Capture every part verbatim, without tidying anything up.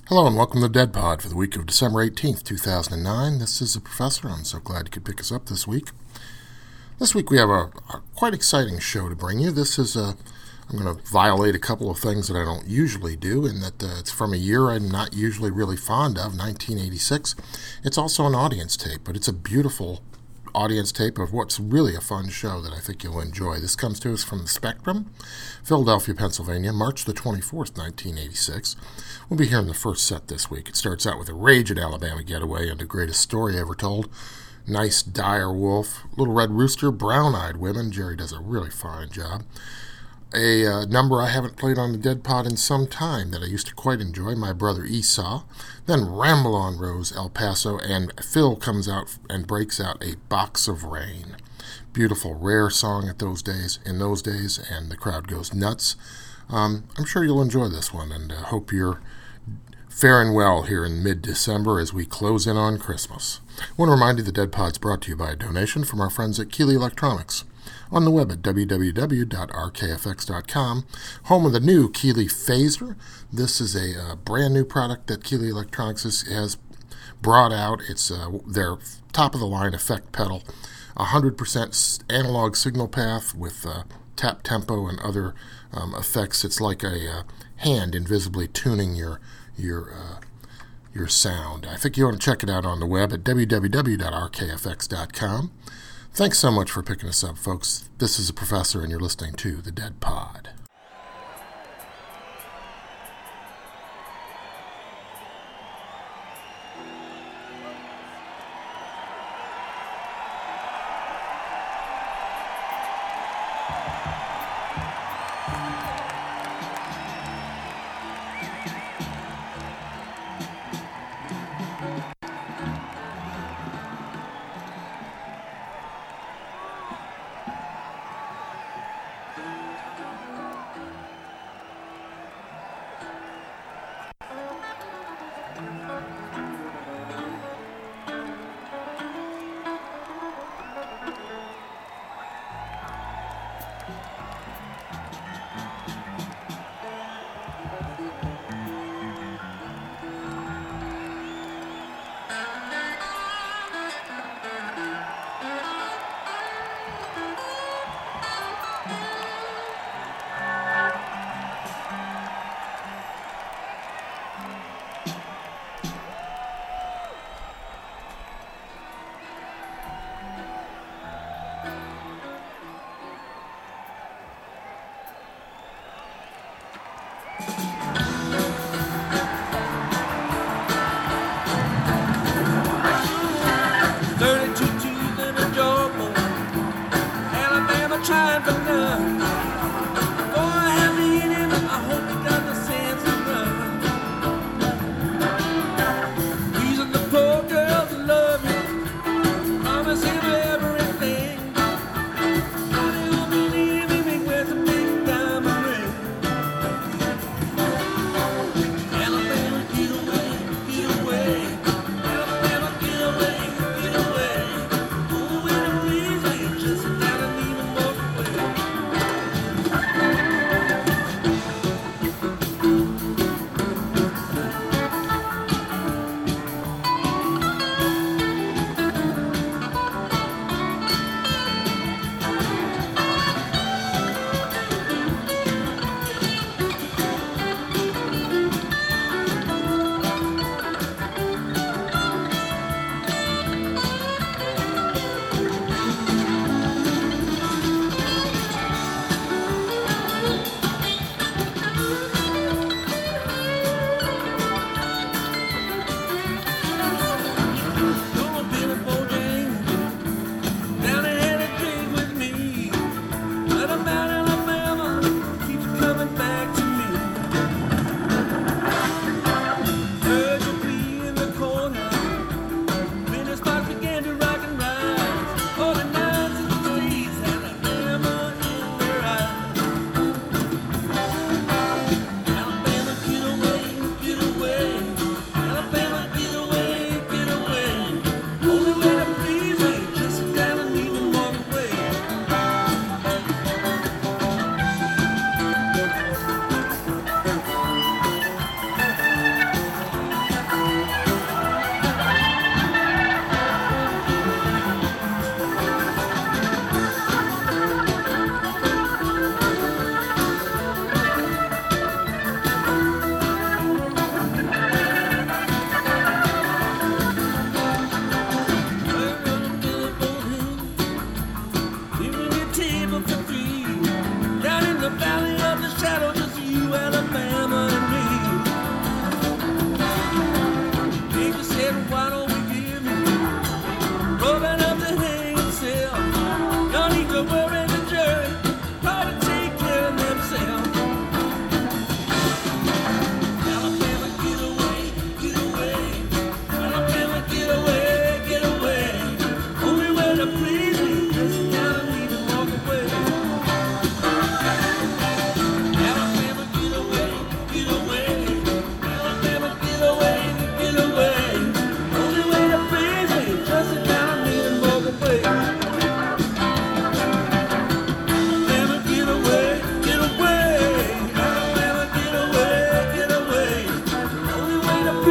Hello and welcome to Dead Pod for the week of December eighteenth, two thousand nine. This is the Professor. I'm so glad you could pick us up this week. This week we have a, a quite exciting show to bring you. This is a, I'm going to violate a couple of things that I don't usually do, in that uh, it's from a year I'm not usually really fond of, nineteen eighty-six. It's also an audience tape, but it's a beautiful audience tape of what's really a fun show that I think you'll enjoy. This comes to us from the Spectrum, Philadelphia, Pennsylvania, March the twenty-fourth, nineteen eighty-six. We'll be hearing the first set this week. It starts out with a raging Alabama getaway and the greatest story ever told. Nice dire wolf, Little Red Rooster, Brown-Eyed Women. Jerry does a really fine job. A uh, number I haven't played on the Dead Pod in some time that I used to quite enjoy, My Brother Esau. Then Ramble on Rose, El Paso, and Phil comes out and breaks out A Box of Rain. Beautiful, rare song at those days, in those days, and the crowd goes nuts. Um, I'm sure you'll enjoy this one, and uh, hope you're faring well here in mid-December as we close in on Christmas. I want to remind you the Dead Pod's brought to you by a donation from our friends at Keeley Electronics. On the web at w w w dot r k f x dot com, home of the new Keeley Phaser. This is a uh, brand new product that Keeley Electronics has, has brought out. It's uh, their top-of-the-line effect pedal, one hundred percent analog signal path with uh, tap tempo and other um, effects. It's like a uh, hand invisibly tuning your your uh, your sound. I think you want to check it out on the web at w w w dot r k f x dot com. Thanks so much for picking us up, folks. This is the Professor, and you're listening to The Dead Pod.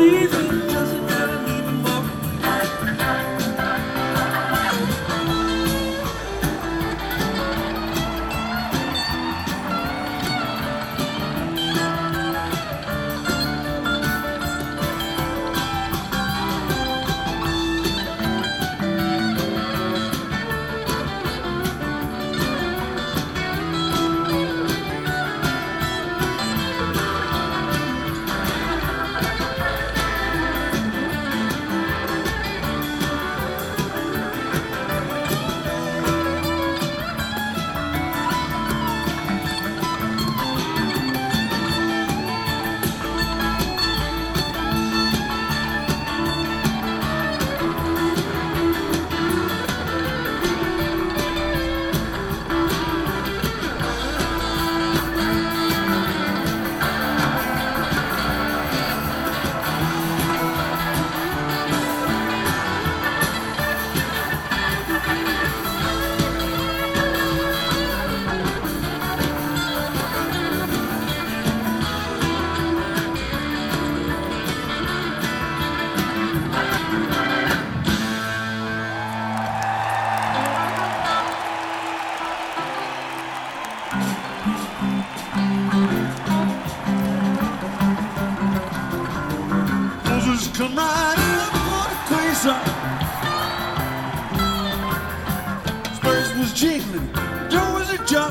breathing doesn't matter anymore. Come right up on the quasar. Spurs was jiggling, Joe was a jar.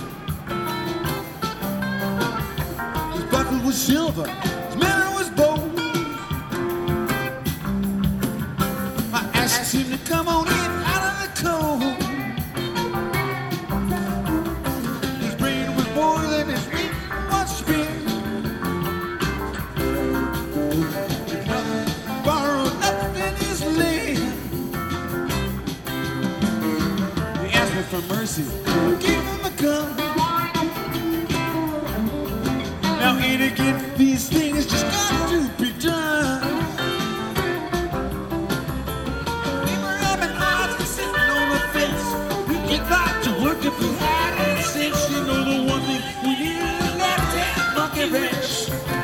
His buckle was silver, his manner was bold. I asked him to come on in out of the cold. His brain was boiling, his meat was spent. For mercy, give him a gun. Now ain't again, these things just got to be done. We were having odds and sitting on the fence. We get back to work if we had any sense. You know the one thing we needed a left hand monkey wrench.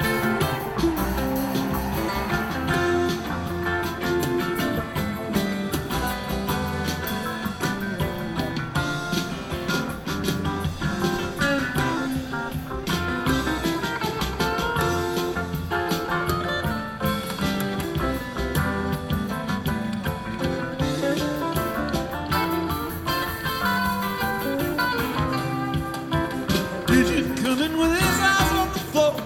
Coming with his eyes on the floor.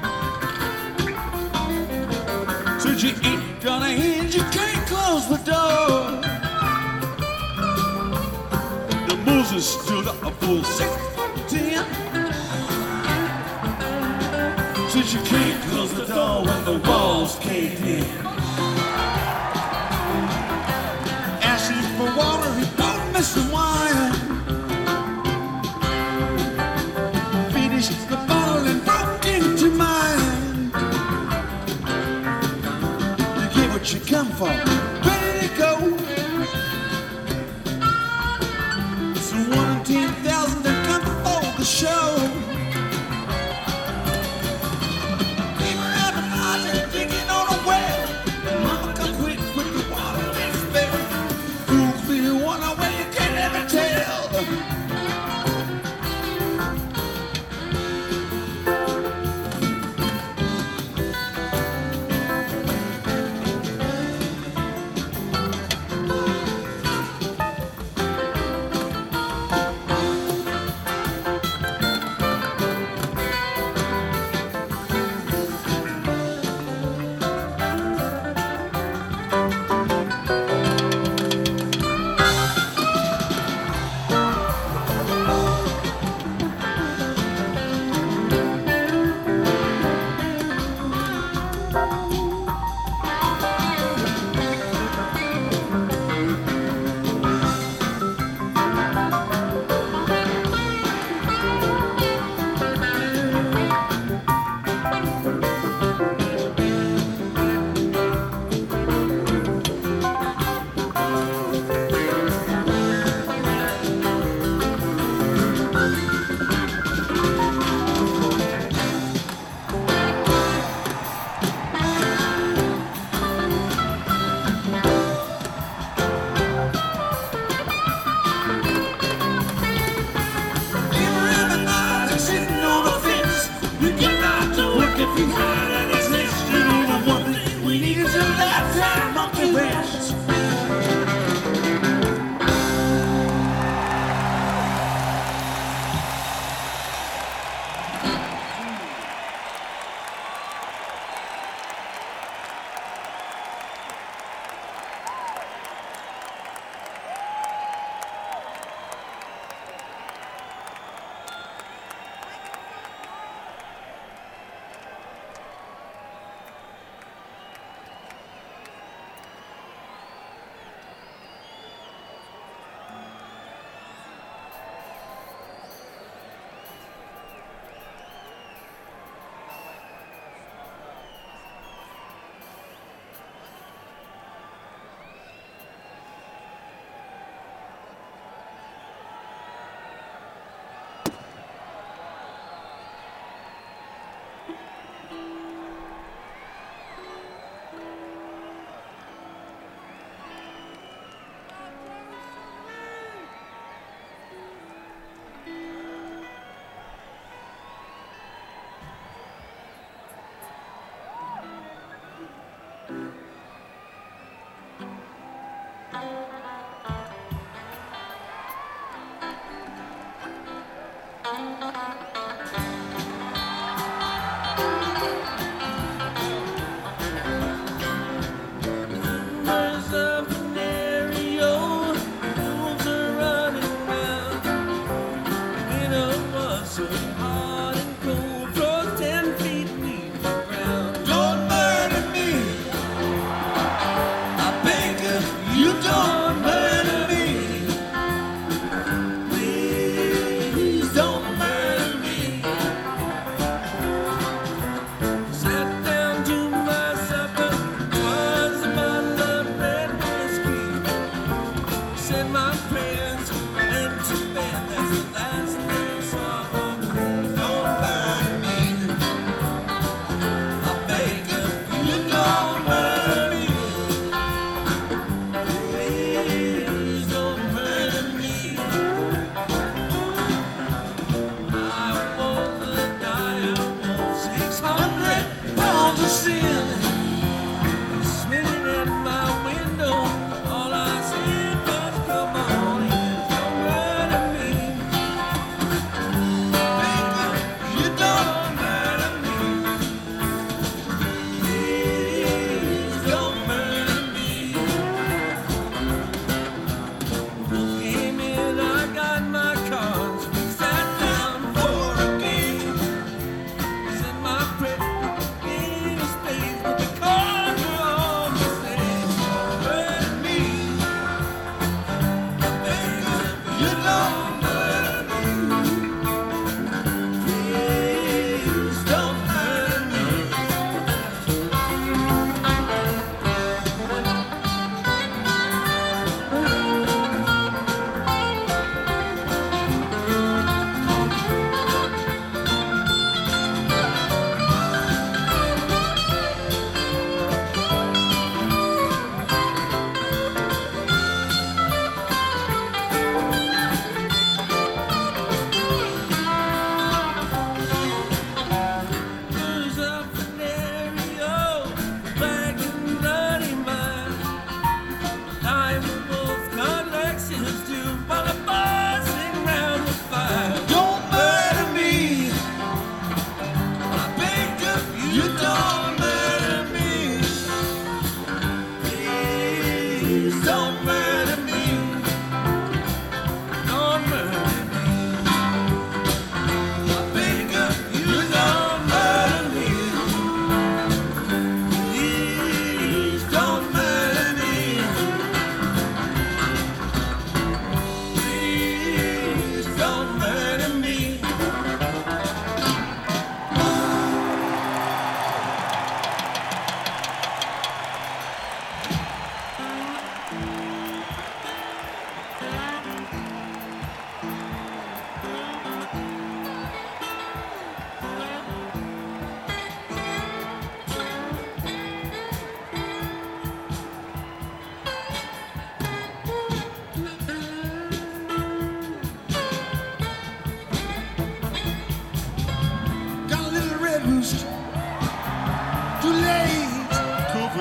Said you ain't gonna hinge, you can't close the door. The Moses stood up a full six foot ten. Said you can't close the door when the walls caved in. Asked him for water, he don't miss the wine. The bottle and broke into mine. You get what you come for, ready to go. So one in ten thousand that come for the show. We were having odds and digging on a well. Mama come quick with the water and spell. Who's the one away you can't ever tell.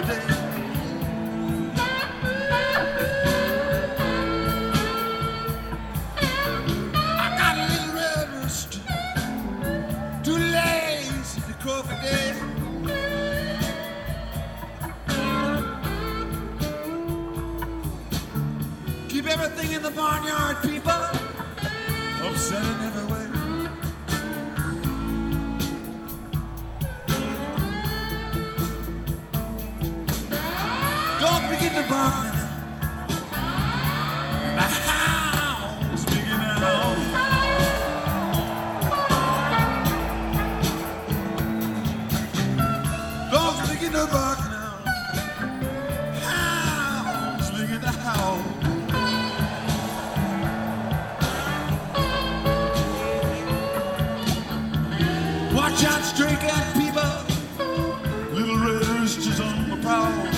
day. I got a little red rooster, too lazy to crow for days. Keep everything in the barnyard, people, upset in every way. Don't begin to bark now. The hound's beginning out. Dogs begin to bark now. Hounds begin to howl. Watch out, stray cat people. Little red roosters on the prowl.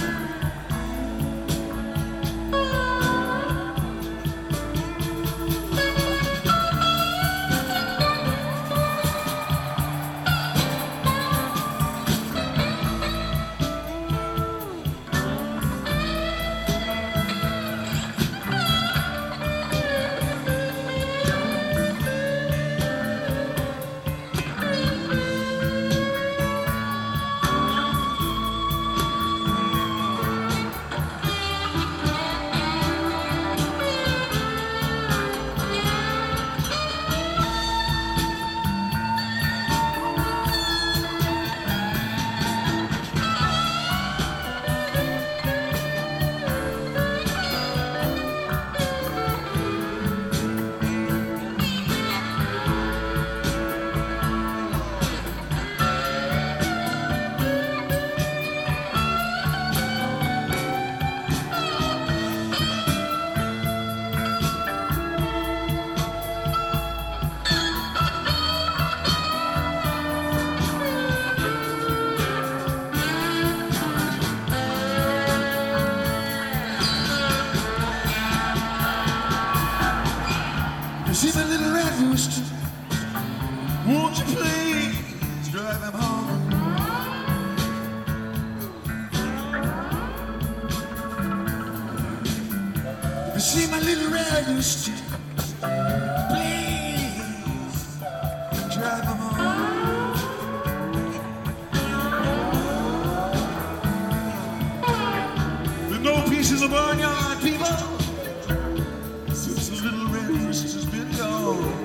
See my little red rooster, won't you please drive him home? If you see my little red rooster, please drive him home. There's no peace in the barnyard, people, since the little red rooster's been gone.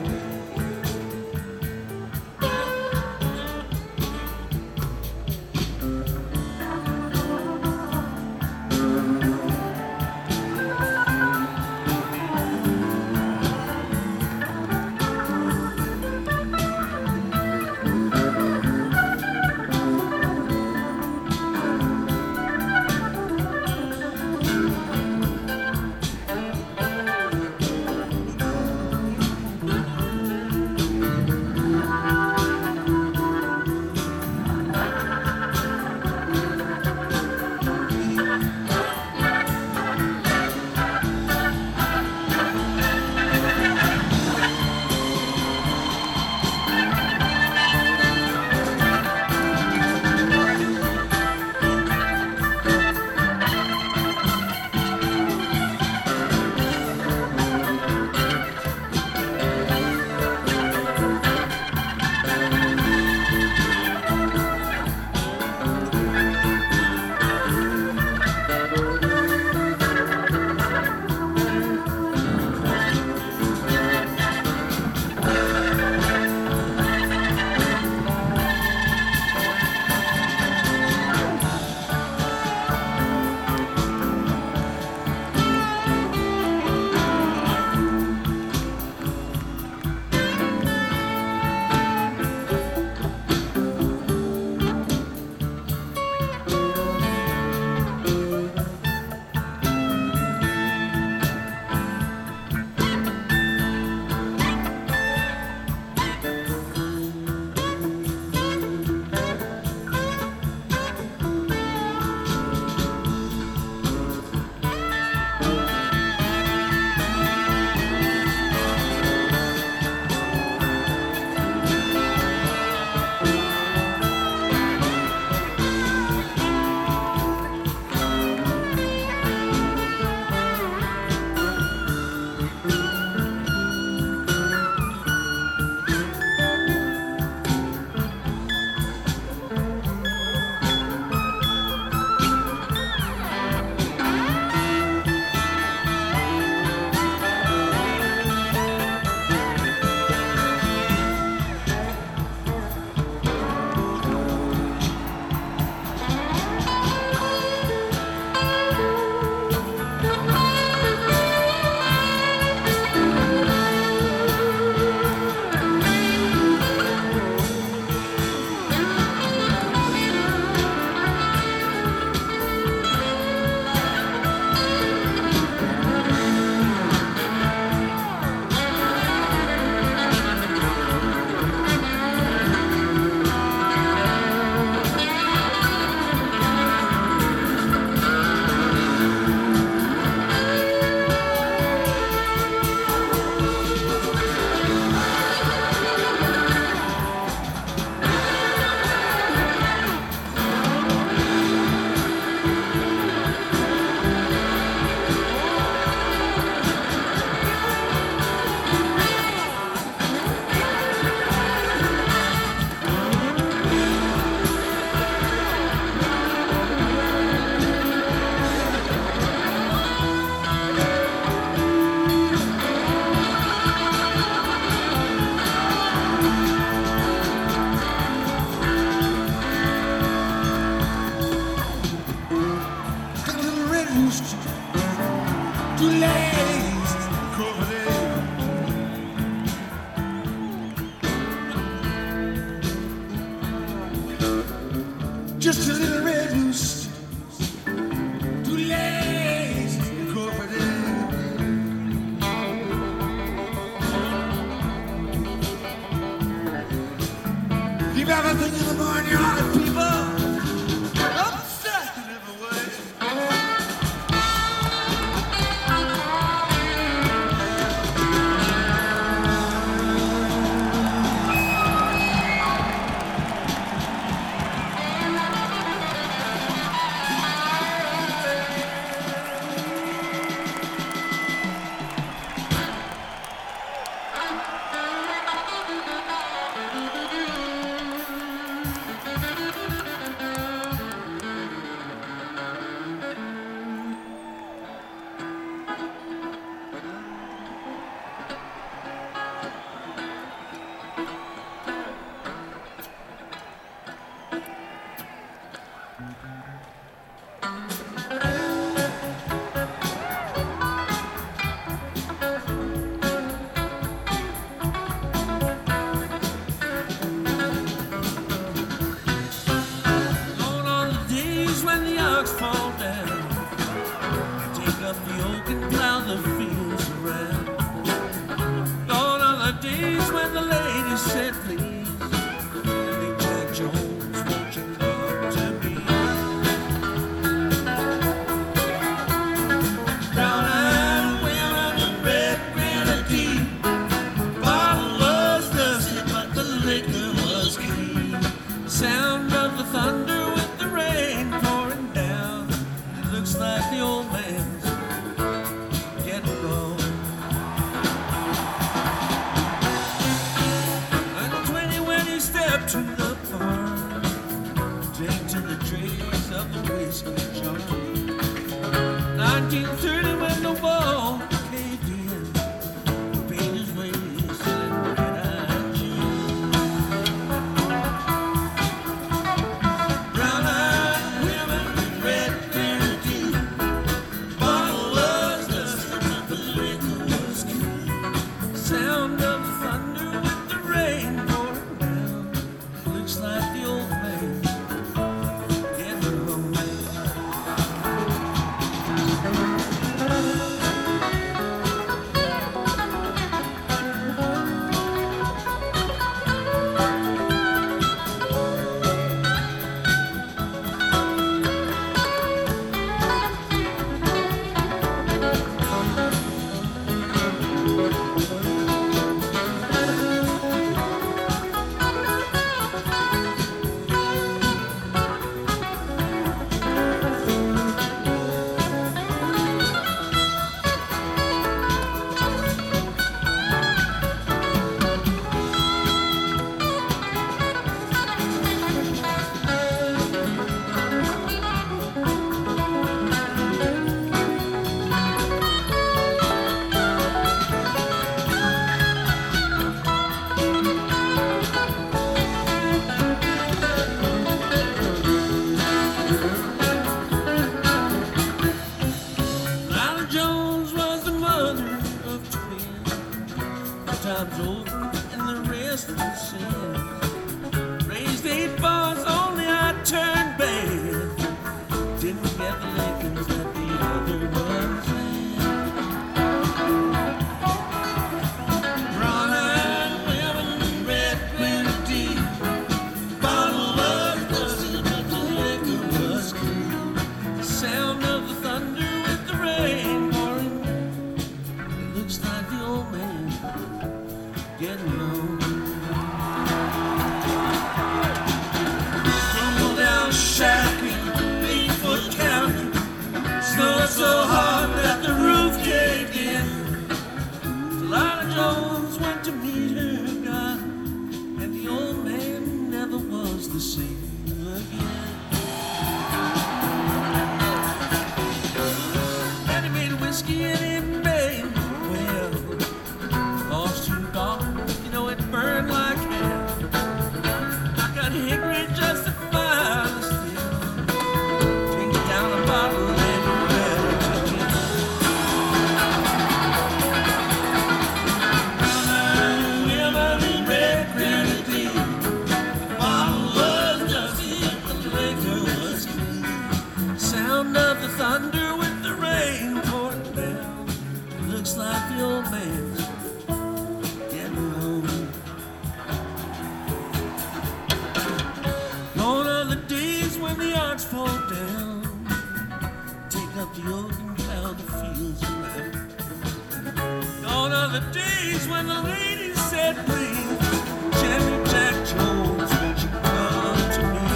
too lazy to cover there. Just a little red rooster, too lazy to cover there. Leave everything in the barnyard, people. Upset in every way. So hard. Sound of the thunder with the rain pouring down. Looks like the old man's getting home. Gone are the days when the arts fall down. Take up the old and plow the fields around. Gone are the days when the ladies said, please, Jimmy Jack Jones, won't you come to me?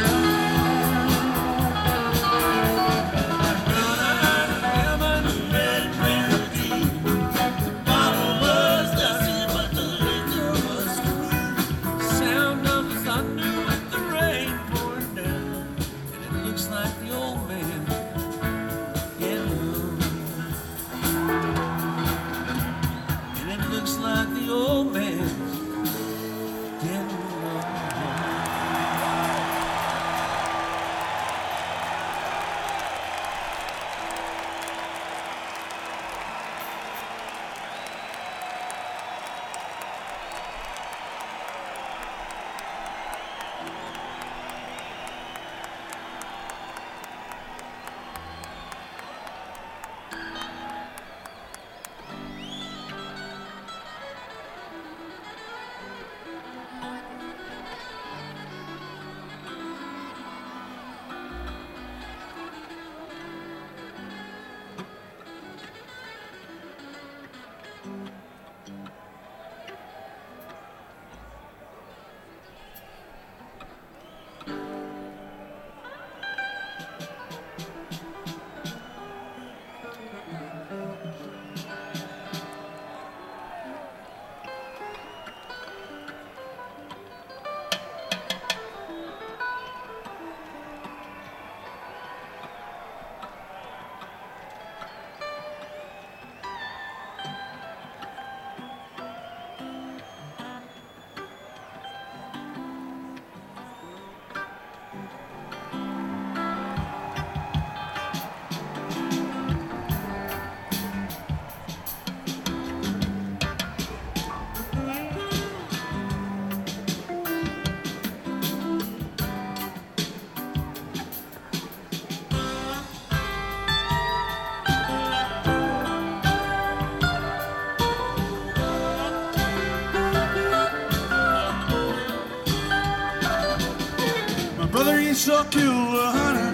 Esau killed a hunter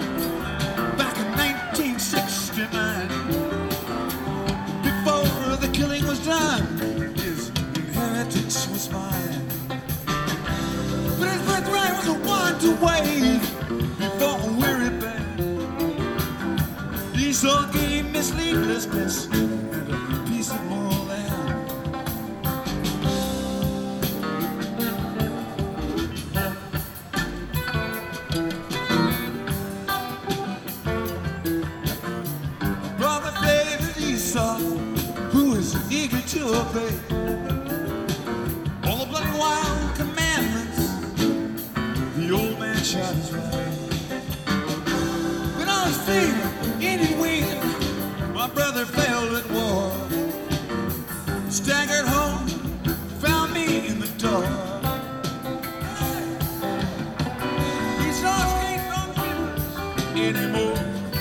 back in nineteen sixty-nine. Before the killing was done, his inheritance was mine. But his birthright was a wand to wave before a weary band. Esau gave me sleeplessness and a piece of more land. Who is eager to obey all the bloody wild commandments the old man shot his way. When I was feeling any wind, my brother failed at war. Staggered home, found me in the door. These dogs can't run anymore.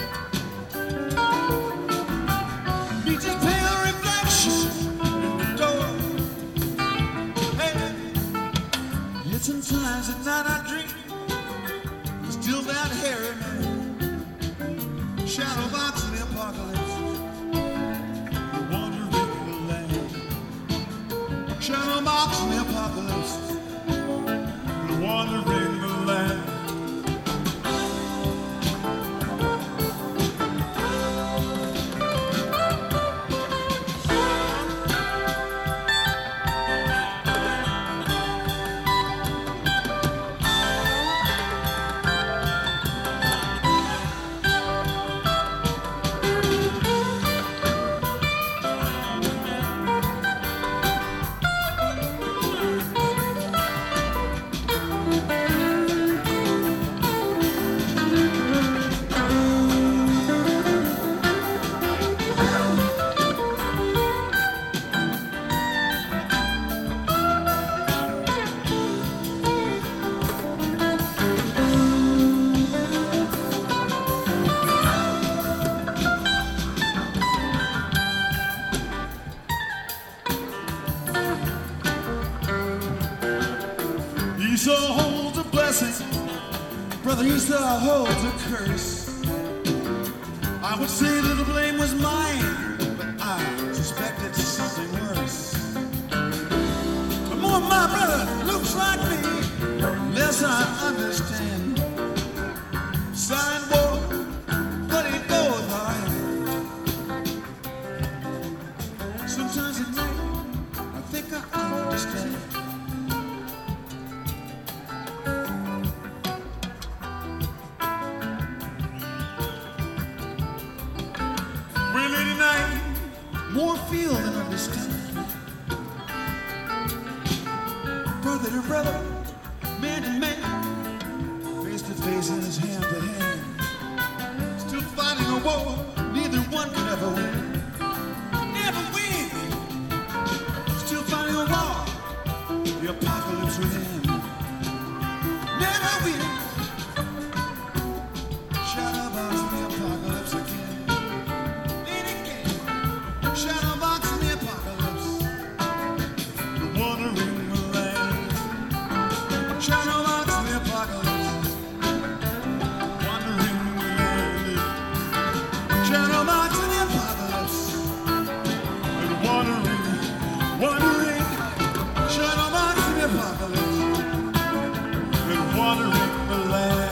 Just pale reflections in the door. Hey, yet sometimes at night I dream still that hairy man, shadow box in the apocalypse, the wandering in the land. Shadow box in the apocalypse, the wandering in the land. brother used to hold a curse. I would say that the blame was mine, but I suspected something worse. The more my brother looks like me, the less I understand. Silent war, but it goes high. Sometimes at night, I think I understand. Well, late at night, more feel than understand. Brother to brother, man to man, face to face and his hand to hand. Still fighting a war, neither one can ever win. Never win. Still fighting a war, the apocalypse within. Never win. Shadow box in the apocalypse again. And again. Shadow box in the apocalypse. The wandering land. Shadow box in the apocalypse. Wandering land. Shadow box in the apocalypse. And wandering, wandering. Shadow box in the apocalypse. And wandering the land.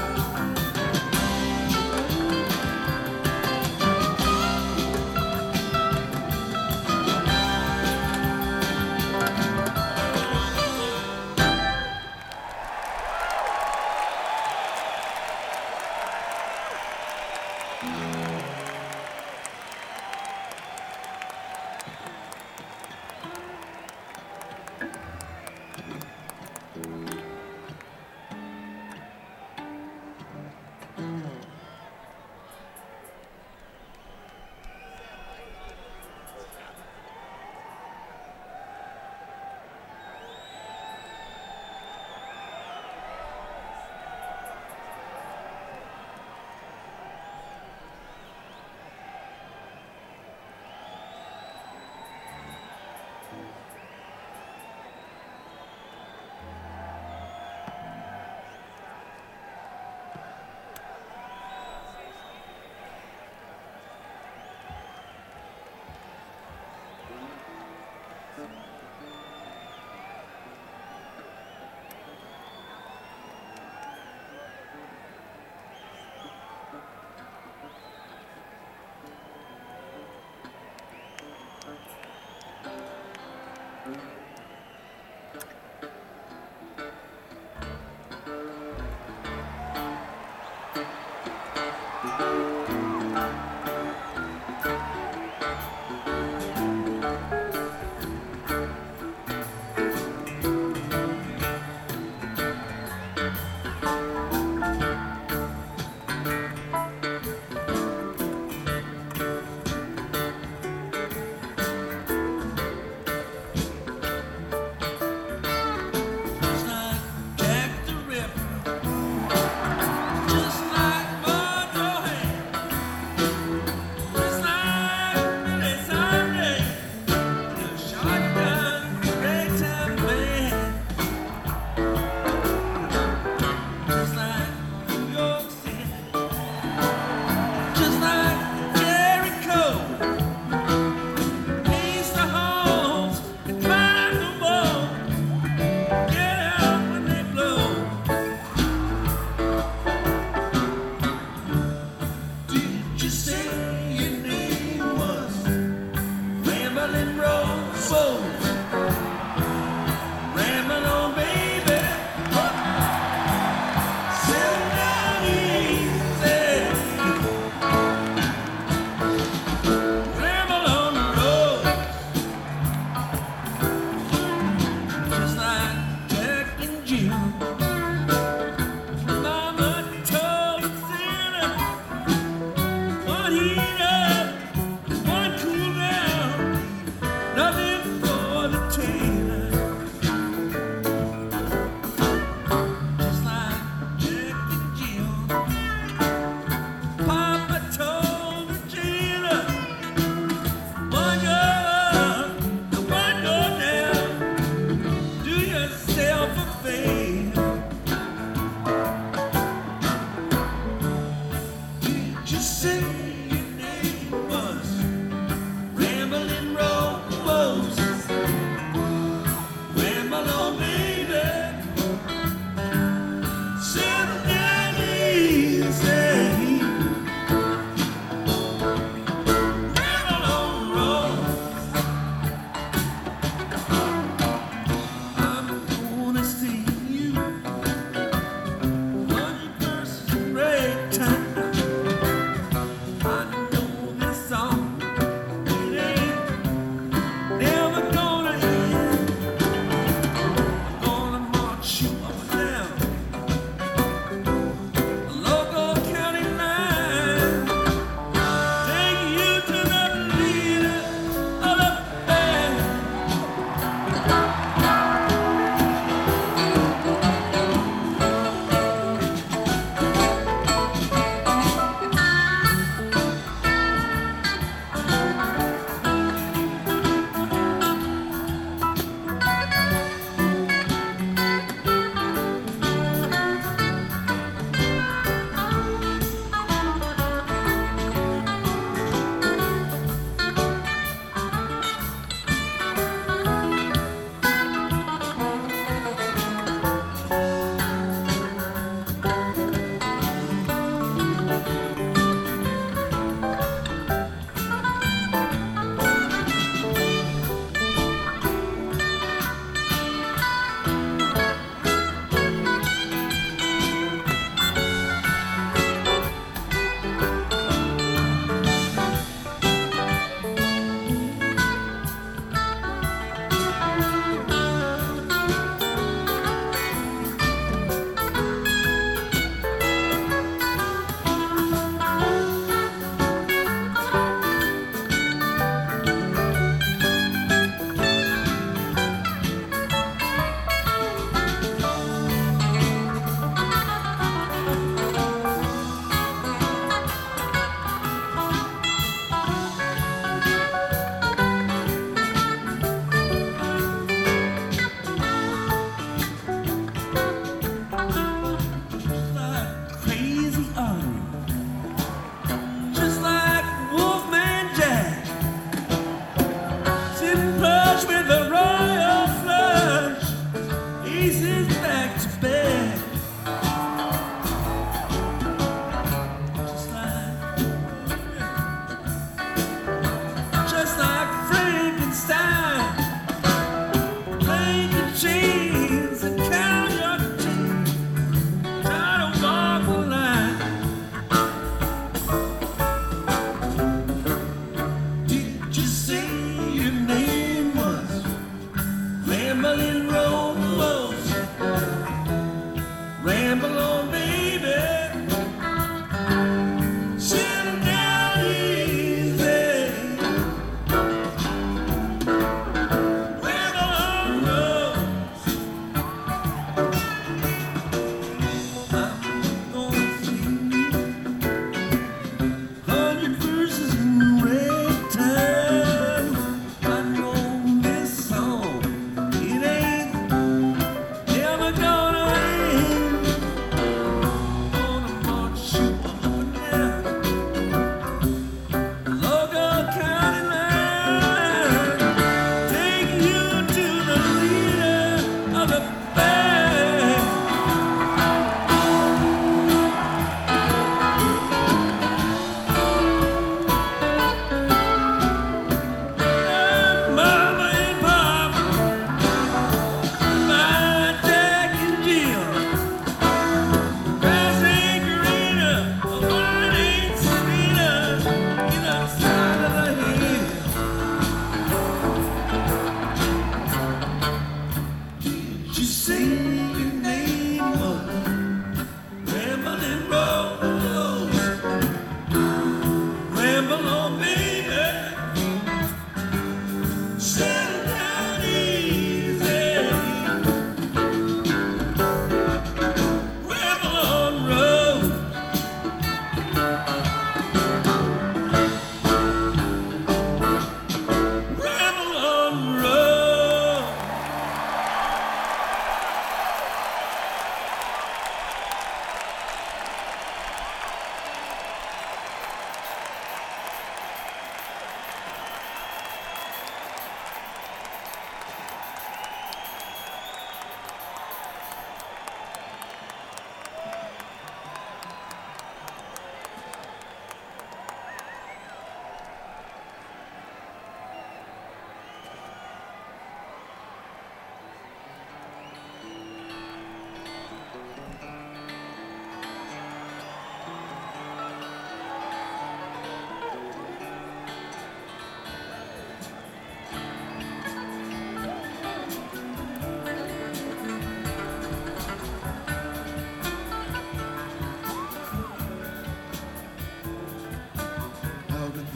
What he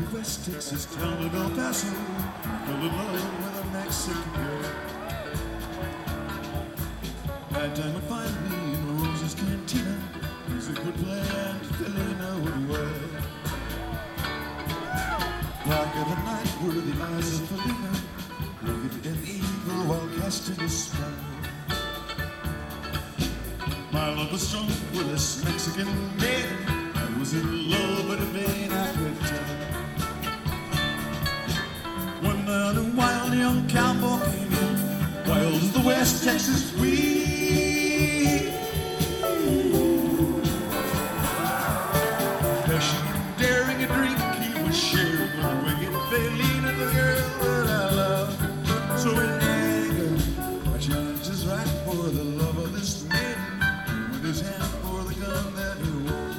West Texas town of El Paso, fell in love with a Mexican girl. That time would find me in Rose's Cantina. Music would play and Felina would wear. Black of the night were the eyes of Felina, rugged and evil while casting a smile. My love was strong with this Mexican maiden. I was in love, but in vain I could tell. One night a wild young cowboy came in, wild as the West Texas weed. Dashing and daring a drink he was sharing with a wicked Felina, the girl that I love. So in anger, I challenged his right for the love of this maiden, with his hand for the gun that he wore.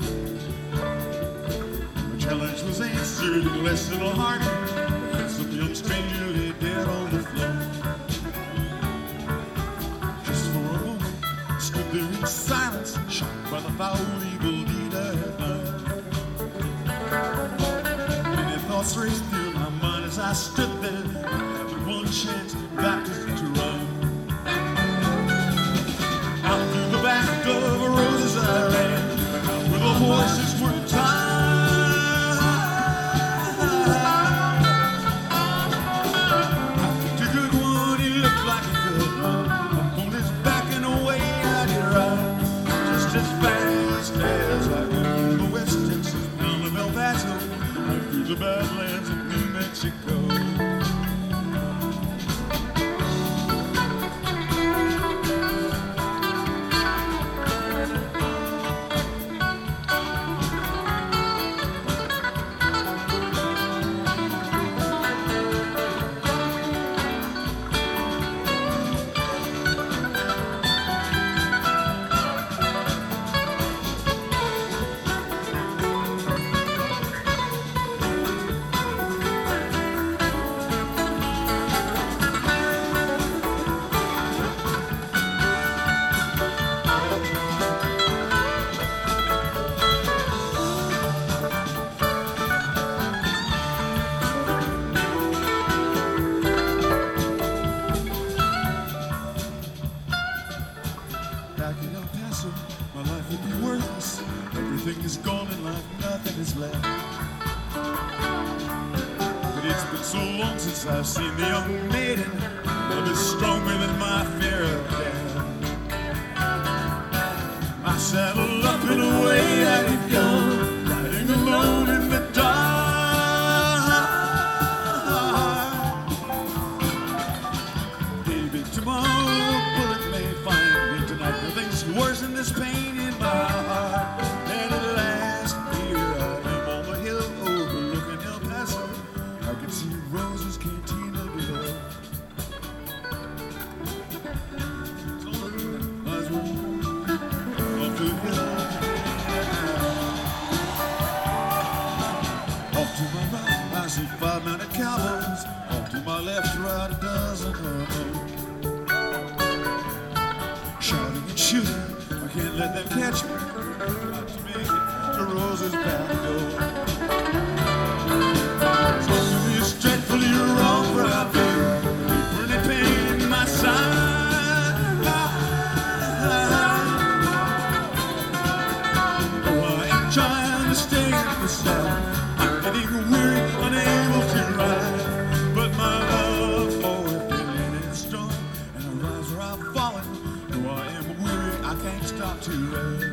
My challenge was answered in less than a heartbeat. Some young stranger lay dead on the floor. Just for a moment, stood there in silence, shocked by the foul evil deed I had done. Many thoughts raced through my mind as I stood there, having one chance back to, to run. Out through the back of a Rose's I ran, out where the horses were tied. The Badlands of New Mexico. I've seen the young maiden, love is stronger than my fear of death. I saddled up and away I could go, riding alone in the dark. Maybe tomorrow a bullet may find me tonight. Nothing's worse than this pain in my heart. And at last, here I am on the hill overlooking El Paso. I can see Rose's Cantina below. Off the hill. Off to my right, I see five mounted cowboys. Off to my left, right, a dozen or more. Shouting and shooting, I can't let them catch me. Got to make it to Rose's back door. Dreadfully wrong, but I feel pretty pain in my side. Oh, I am trying to stay in the saddle. I'm getting weary, unable to ride. But my love for Felina is strong, and I rise where I'm falling. Though I am weary, I can't stop to ride.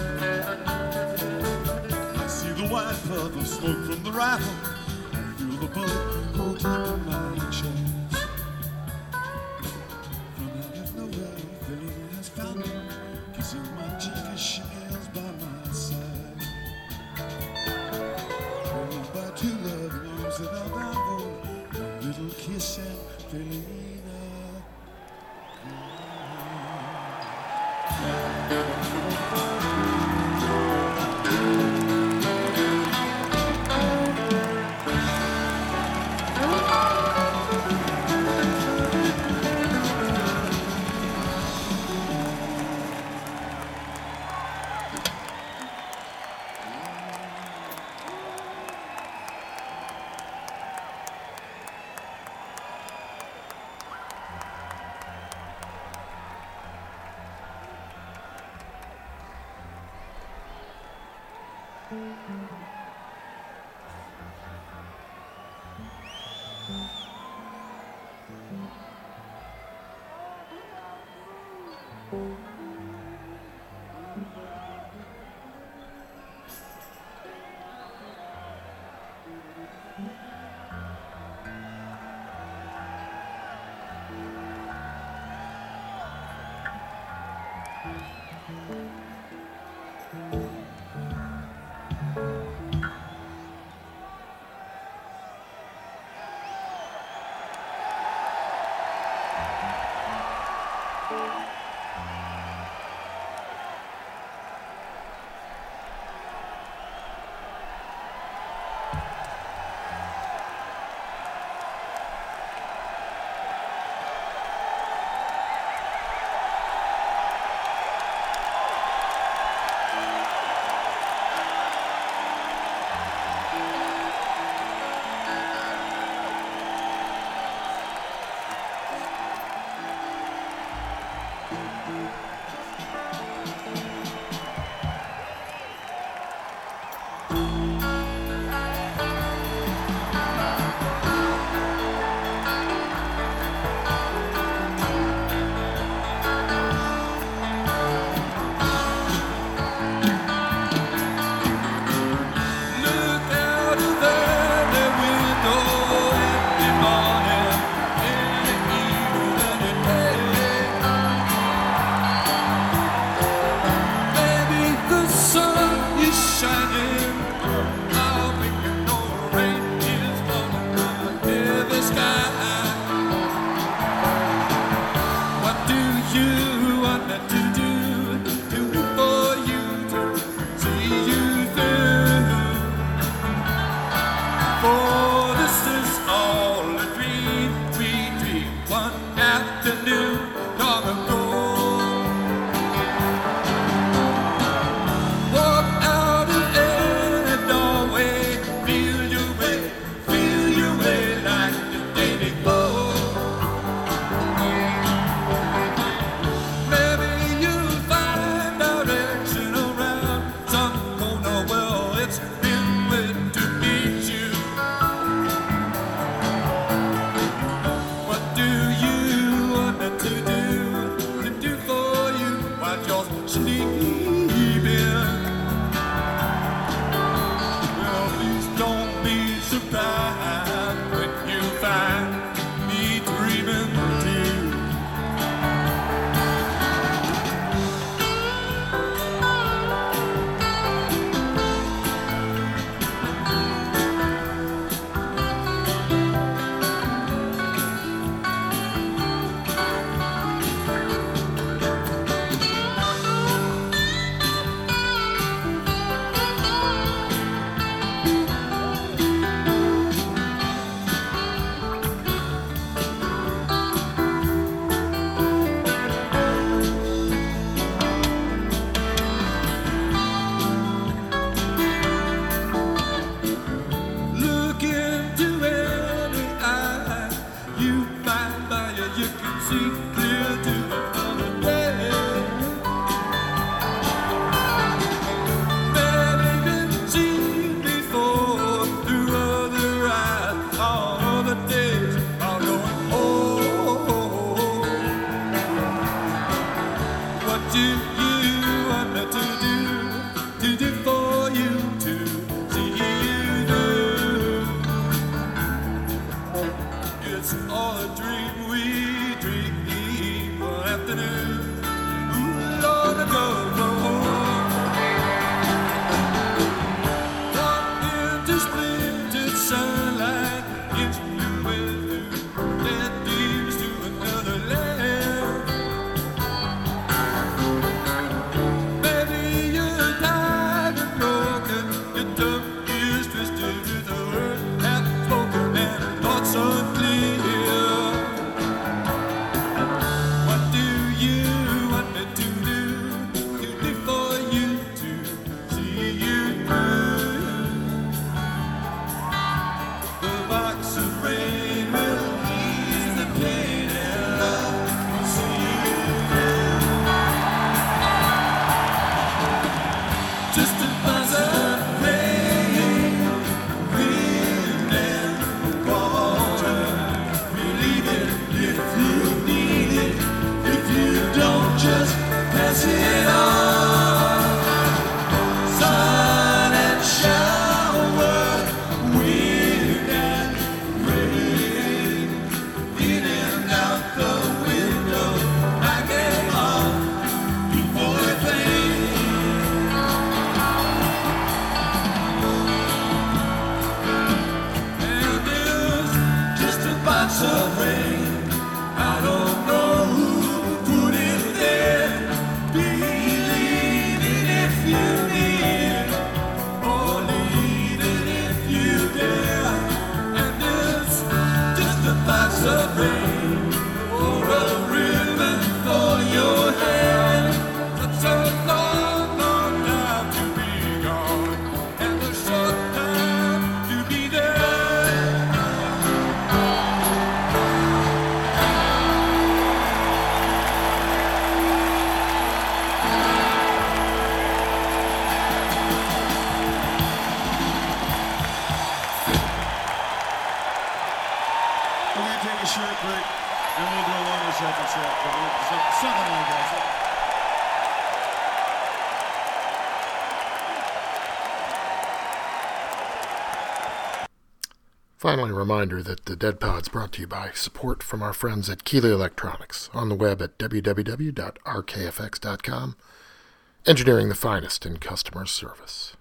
I see the white puff of smoke from the rifle. The bullet pulled deep in my chest. From out of nowhere, Felina has found me, kissing my cheek as she kneels by my side. Held by two loving arms that I'll die for, a little kiss and Felina. Look out of the window every morning in the evening and in the day. rain or a ribbon for your hair. Such a long, long time to be gone, and a short time to be there. We're going to take a short break, and we'll do a longer second set. But we'll- so- Something like that. Finally, a reminder that the Dead Pod's brought to you by support from our friends at Keeley Electronics, on the web at w w w dot r k f x dot com, engineering the finest in customer service.